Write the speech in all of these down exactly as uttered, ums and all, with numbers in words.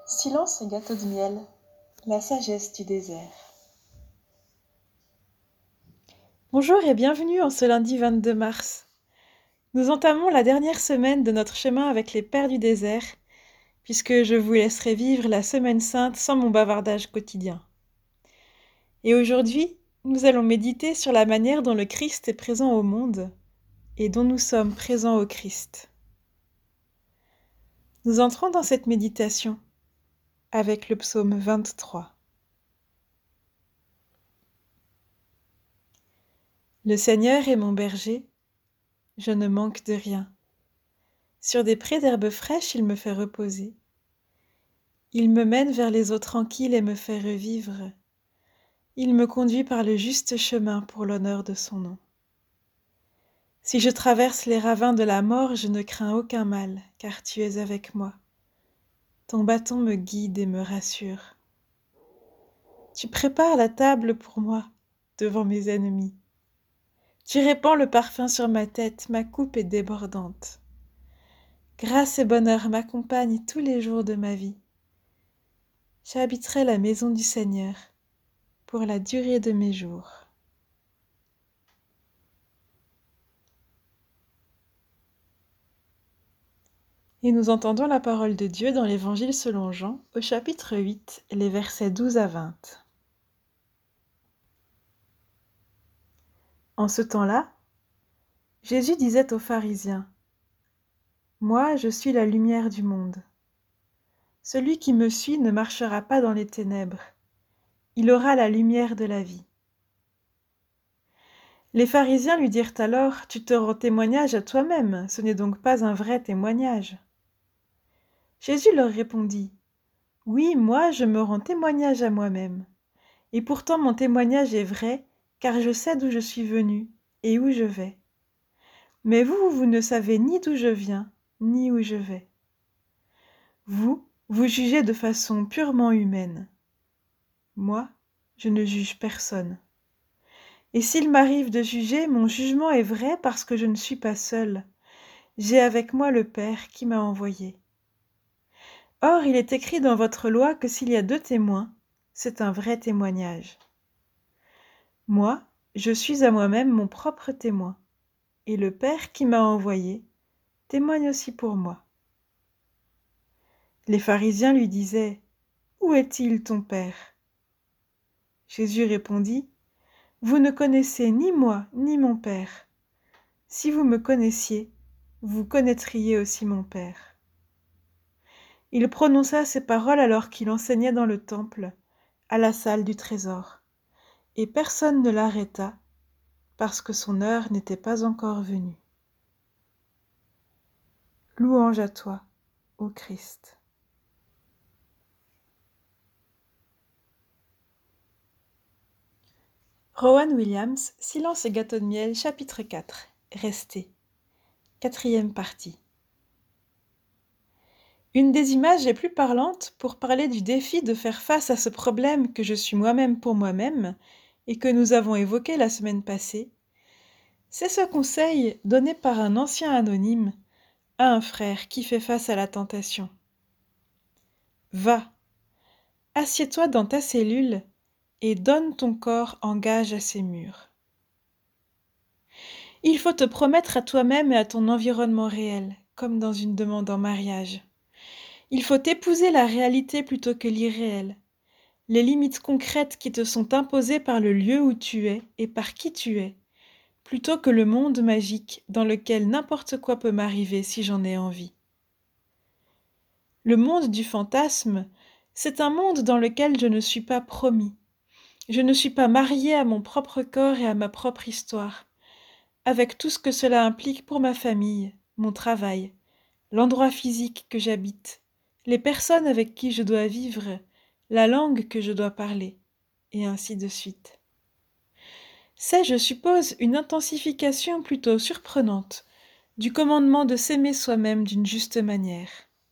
Silence et gâteau de miel, la sagesse du désert. Bonjour et bienvenue en ce lundi vingt-deux mars. Nous entamons la dernière semaine de notre chemin avec les Pères du désert, puisque je vous laisserai vivre la semaine sainte sans mon bavardage quotidien. Et aujourd'hui, nous allons méditer sur la manière dont le Christ est présent au monde et dont nous sommes présents au Christ. Nous entrons dans cette méditation avec le psaume vingt-trois. Le Seigneur est mon berger, je ne manque de rien. Sur des prés d'herbes fraîches, il me fait reposer. Il me mène vers les eaux tranquilles et me fait revivre. Il me conduit par le juste chemin pour l'honneur de son nom. Si je traverse les ravins de la mort, je ne crains aucun mal, car tu es avec moi. Ton bâton me guide et me rassure. Tu prépares la table pour moi, devant mes ennemis. Tu répands le parfum sur ma tête, ma coupe est débordante. Grâce et bonheur m'accompagnent tous les jours de ma vie. J'habiterai la maison du Seigneur pour la durée de mes jours. Et nous entendons la parole de Dieu dans l'Évangile selon Jean, au chapitre huit, les versets douze à vingt. En ce temps-là, Jésus disait aux pharisiens : « Moi, je suis la lumière du monde. Celui qui me suit ne marchera pas dans les ténèbres. Il aura la lumière de la vie. » Les pharisiens lui dirent alors : « Tu te rends témoignage à toi-même, ce n'est donc pas un vrai témoignage. » Jésus leur répondit : « Oui, moi, je me rends témoignage à moi-même. Et pourtant mon témoignage est vrai, car je sais d'où je suis venu et où je vais. Mais vous, vous ne savez ni d'où je viens, ni où je vais. Vous, vous jugez de façon purement humaine. Moi, je ne juge personne. Et s'il m'arrive de juger, mon jugement est vrai parce que je ne suis pas seule. J'ai avec moi le Père qui m'a envoyé. Or, il est écrit dans votre loi que s'il y a deux témoins, c'est un vrai témoignage. Moi, je suis à moi-même mon propre témoin, et le Père qui m'a envoyé témoigne aussi pour moi. » Les pharisiens lui disaient : « Où est-il ton Père ? » Jésus répondit : « Vous ne connaissez ni moi ni mon Père. Si vous me connaissiez, vous connaîtriez aussi mon Père. » Il prononça ces paroles alors qu'il enseignait dans le temple, à la salle du trésor, et personne ne l'arrêta, parce que son heure n'était pas encore venue. Louange à toi, ô Christ. Rowan Williams, Silence et gâteau de miel, chapitre quatre. Restez. Quatrième partie. Une des images les plus parlantes pour parler du défi de faire face à ce problème que je suis moi-même pour moi-même et que nous avons évoqué la semaine passée, c'est ce conseil donné par un ancien anonyme à un frère qui fait face à la tentation. Va, assieds-toi dans ta cellule et donne ton corps en gage à ces murs. Il faut te promettre à toi-même et à ton environnement réel, comme dans une demande en mariage. Il faut épouser la réalité plutôt que l'irréel, les limites concrètes qui te sont imposées par le lieu où tu es et par qui tu es, plutôt que le monde magique dans lequel n'importe quoi peut m'arriver si j'en ai envie. Le monde du fantasme, c'est un monde dans lequel je ne suis pas promis. Je ne suis pas mariée à mon propre corps et à ma propre histoire, avec tout ce que cela implique pour ma famille, mon travail, l'endroit physique que j'habite, les personnes avec qui je dois vivre, la langue que je dois parler, et ainsi de suite. C'est, je suppose, une intensification plutôt surprenante du commandement de s'aimer soi-même d'une juste manière.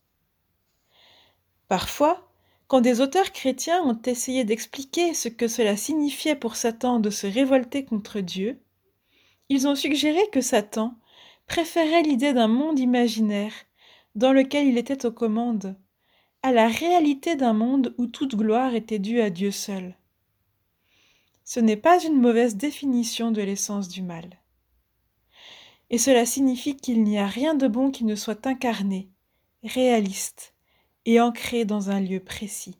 Parfois, quand des auteurs chrétiens ont essayé d'expliquer ce que cela signifiait pour Satan de se révolter contre Dieu, ils ont suggéré que Satan préférait l'idée d'un monde imaginaire dans lequel il était aux commandes, à la réalité d'un monde où toute gloire était due à Dieu seul. Ce n'est pas une mauvaise définition de l'essence du mal. Et cela signifie qu'il n'y a rien de bon qui ne soit incarné, réaliste et ancré dans un lieu précis.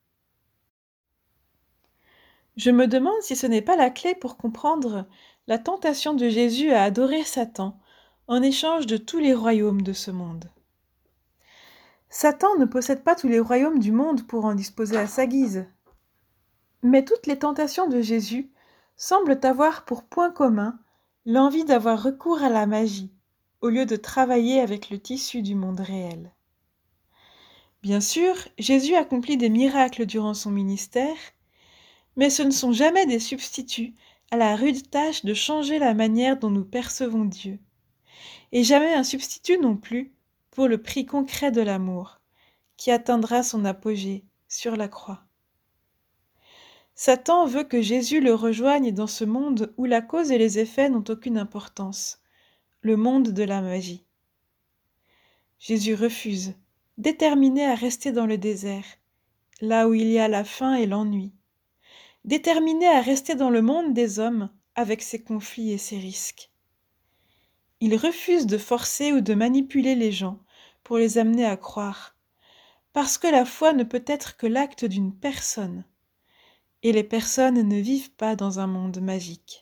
Je me demande si ce n'est pas la clé pour comprendre la tentation de Jésus à adorer Satan en échange de tous les royaumes de ce monde. Satan ne possède pas tous les royaumes du monde pour en disposer à sa guise. Mais toutes les tentations de Jésus semblent avoir pour point commun l'envie d'avoir recours à la magie, au lieu de travailler avec le tissu du monde réel. Bien sûr, Jésus accomplit des miracles durant son ministère, mais ce ne sont jamais des substituts à la rude tâche de changer la manière dont nous percevons Dieu, et jamais un substitut non plus pour le prix concret de l'amour, qui atteindra son apogée sur la croix. Satan veut que Jésus le rejoigne dans ce monde où la cause et les effets n'ont aucune importance, le monde de la magie. Jésus refuse, déterminé à rester dans le désert, là où il y a la faim et l'ennui, déterminé à rester dans le monde des hommes avec ses conflits et ses risques. Il refuse de forcer ou de manipuler les gens pour les amener à croire, parce que la foi ne peut être que l'acte d'une personne, et les personnes ne vivent pas dans un monde magique.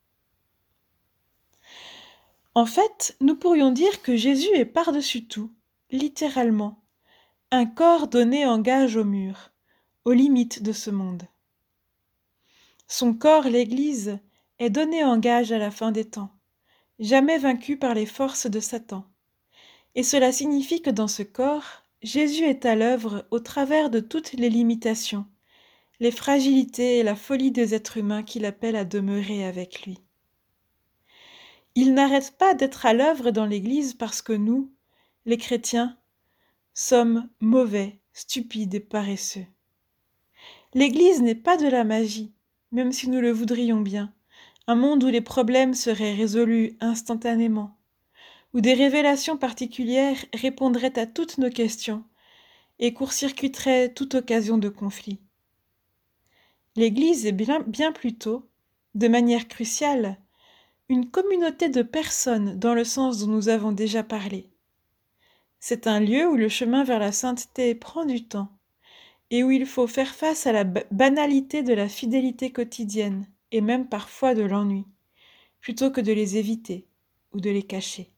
En fait, nous pourrions dire que Jésus est par-dessus tout, littéralement, un corps donné en gage au mur, aux limites de ce monde. Son corps, l'Église, est donné en gage à la fin des temps, jamais vaincu par les forces de Satan. Et cela signifie que dans ce corps, Jésus est à l'œuvre au travers de toutes les limitations, les fragilités et la folie des êtres humains qu'il appelle à demeurer avec lui. Il n'arrête pas d'être à l'œuvre dans l'Église parce que nous, les chrétiens, sommes mauvais, stupides et paresseux. L'Église n'est pas de la magie, même si nous le voudrions bien, un monde où les problèmes seraient résolus instantanément, où des révélations particulières répondraient à toutes nos questions et court-circuiteraient toute occasion de conflit. L'Église est bien, bien plutôt, de manière cruciale, une communauté de personnes dans le sens dont nous avons déjà parlé. C'est un lieu où le chemin vers la sainteté prend du temps et où il faut faire face à la banalité de la fidélité quotidienne et même parfois de l'ennui, plutôt que de les éviter ou de les cacher.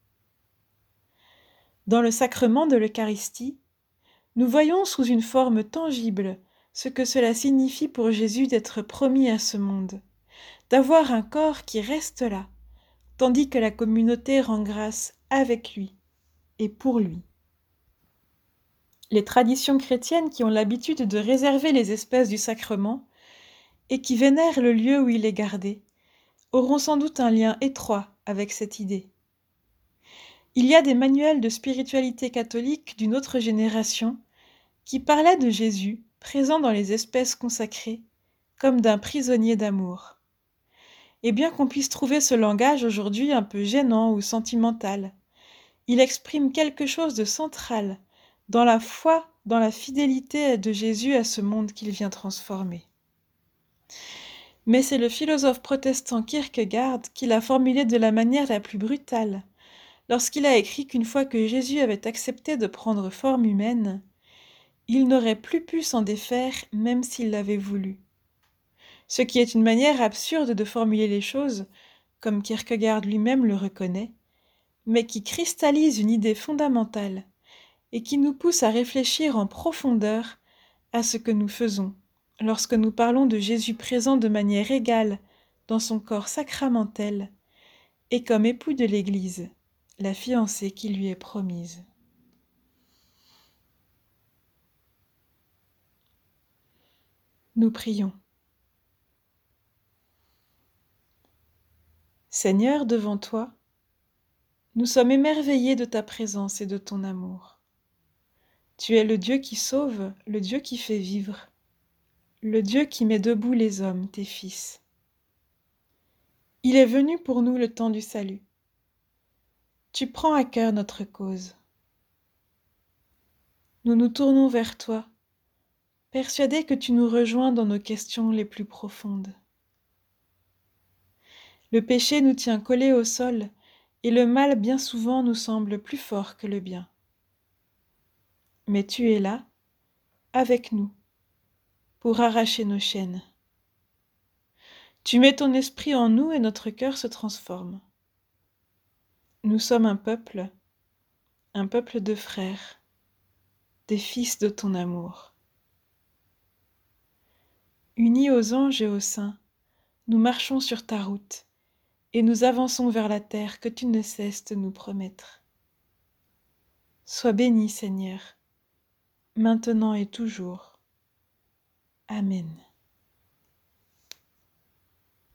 Dans le sacrement de l'Eucharistie, nous voyons sous une forme tangible ce que cela signifie pour Jésus d'être promis à ce monde, d'avoir un corps qui reste là, tandis que la communauté rend grâce avec lui et pour lui. Les traditions chrétiennes qui ont l'habitude de réserver les espèces du sacrement et qui vénèrent le lieu où il est gardé, auront sans doute un lien étroit avec cette idée. Il y a des manuels de spiritualité catholique d'une autre génération qui parlaient de Jésus, présent dans les espèces consacrées, comme d'un prisonnier d'amour. Et bien qu'on puisse trouver ce langage aujourd'hui un peu gênant ou sentimental, il exprime quelque chose de central dans la foi, dans la fidélité de Jésus à ce monde qu'il vient transformer. Mais c'est le philosophe protestant Kierkegaard qui l'a formulé de la manière la plus brutale, lorsqu'il a écrit qu'une fois que Jésus avait accepté de prendre forme humaine, il n'aurait plus pu s'en défaire même s'il l'avait voulu. Ce qui est une manière absurde de formuler les choses, comme Kierkegaard lui-même le reconnaît, mais qui cristallise une idée fondamentale et qui nous pousse à réfléchir en profondeur à ce que nous faisons lorsque nous parlons de Jésus présent de manière égale dans son corps sacramentel et comme époux de l'Église, la fiancée qui lui est promise. Nous prions. Seigneur, devant toi, nous sommes émerveillés de ta présence et de ton amour. Tu es le Dieu qui sauve, le Dieu qui fait vivre, le Dieu qui met debout les hommes, tes fils. Il est venu pour nous le temps du salut. Tu prends à cœur notre cause. nous nous tournons vers toi, persuadés que tu nous rejoins dans nos questions les plus profondes. Le péché nous tient collés au sol, et le mal bien souvent nous semble plus fort que le bien. Mais tu es là, avec nous, pour arracher nos chaînes. Tu mets ton esprit en nous et notre cœur se transforme. Nous sommes un peuple, un peuple de frères, des fils de ton amour. Unis aux anges et aux saints, nous marchons sur ta route, et nous avançons vers la terre que tu ne cesses de nous promettre. Sois béni, Seigneur, maintenant et toujours. Amen.